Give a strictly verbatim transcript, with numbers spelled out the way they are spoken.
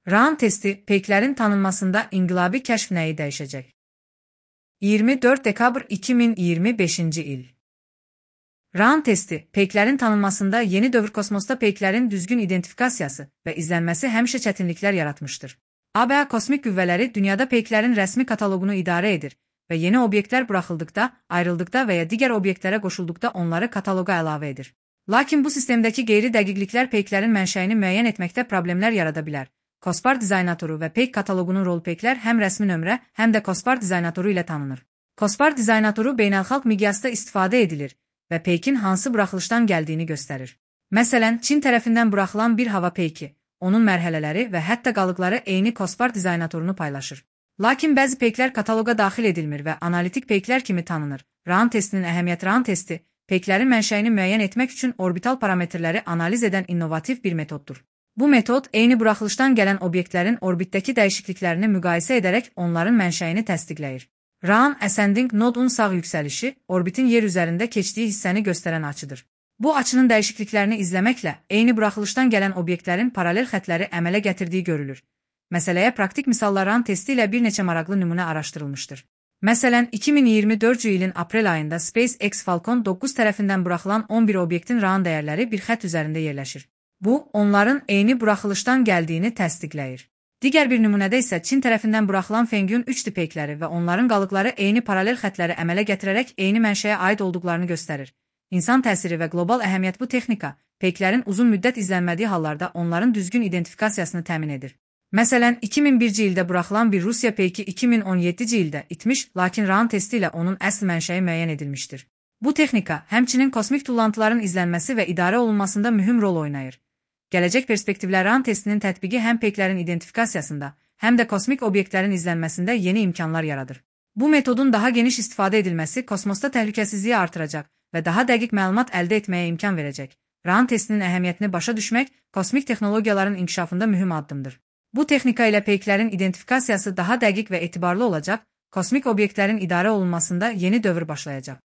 Rahan testi, peyklərin tanınmasında inqilabi kəşf nəyi dəyişəcək? iyirmi dörd dekabr iki min iyirmi beşinci il. Rahan testi, peyklərin tanınmasında yeni dövr kosmosda peyklərin düzgün identifikasiyası və izlənməsi həmişə çətinliklər yaratmışdır. A B A kosmik qüvvələri dünyada peyklərin rəsmi kataloqunu idarə edir və yeni obyektlər buraxıldıqda, ayrıldıqda və ya digər obyektlərə qoşulduqda onları kataloqa əlavə edir. Lakin bu sistemdəki qeyri-dəqiqliklər peyklərin mənşəyini müəyyən etməkdə problemlər yarada bilər. COSPAR dizaynatoru və peyk kataloqunun rol peyklər həm rəsmi nömrə, həm də COSPAR dizaynatoru ilə tanınır. COSPAR dizaynatoru beynəlxalq miqyasda istifadə edilir və peykin hansı buraxılışdan gəldiyini göstərir. Məsələn, Çin tərəfindən buraxılan bir hava peyki, onun mərhələləri və hətta qalıqları eyni COSPAR dizaynatorunu paylaşır. Lakin bəzi peyklər kataloqa daxil edilmir və analitik peyklər kimi tanınır. Rahan testinin əhəmiyyəti. Rahan testi, peyklərin mənşəyini müəyyən etmək üçün orbital parametrləri analiz edən innovativ bir metoddur. Bu metod, eyni buraxılışdan gələn obyektlərin orbitdəki dəyişikliklərini müqayisə edərək onların mənşəyini təsdiqləyir. Rahan Ascending Node-un sağ yüksəlişi, orbitin yer üzərində keçdiyi hissəni göstərən açıdır. Bu açının dəyişikliklərini izləməklə, eyni buraxılışdan gələn obyektlərin paralel xətləri əmələ gətirdiyi görülür. Məsələyə praktik misallar Rahan testi ilə bir neçə maraqlı nümunə araşdırılmışdır. Məsələn, iki min iyirmi dördüncü ilin aprel ayında SpaceX Falcon doqquz tərəfindən buraxılan on bir obyektin Rahan dəyərləri bir xətt üzərində yerləşir. Bu, onların eyni buraxılışdan gəldiyini təsdiqləyir. Digər bir nümunədə isə Çin tərəfindən buraxılan Fengyun üç D peykləri və onların qalıqları eyni paralel xətləri əmələ gətirərək eyni mənşəyə aid olduqlarını göstərir. İnsan təsiri və qlobal əhəmiyyət. Bu texnika, peyklərin uzun müddət izlənmədiyi hallarda onların düzgün identifikasiyasını təmin edir. Məsələn, iki min birinci ildə buraxılan bir Rusiya peyki iki min on yeddinci ildə itmiş, lakin Rahan testi ilə onun əsl mənşəyi müəyyən edilmişdir. Bu texnika, həmçinin kosmik tullantıların izlənməsi və idarə olunmasında mühüm rol oynayır. Gələcək perspektivlər Rahan testinin tətbiqi həm peyklərin identifikasiyasında, həm də kosmik obyektlərin izlənməsində yeni imkanlar yaradır. Bu metodun daha geniş istifadə edilməsi kosmosda təhlükəsizliyi artıracaq və daha dəqiq məlumat əldə etməyə imkan verəcək. Rahan testinin əhəmiyyətini başa düşmək kosmik texnologiyaların inkişafında mühüm addımdır. Bu texnika ilə peyklərin identifikasiyası daha dəqiq və etibarlı olacaq, kosmik obyektlərin idarə olunmasında yeni dövr başlayacaq.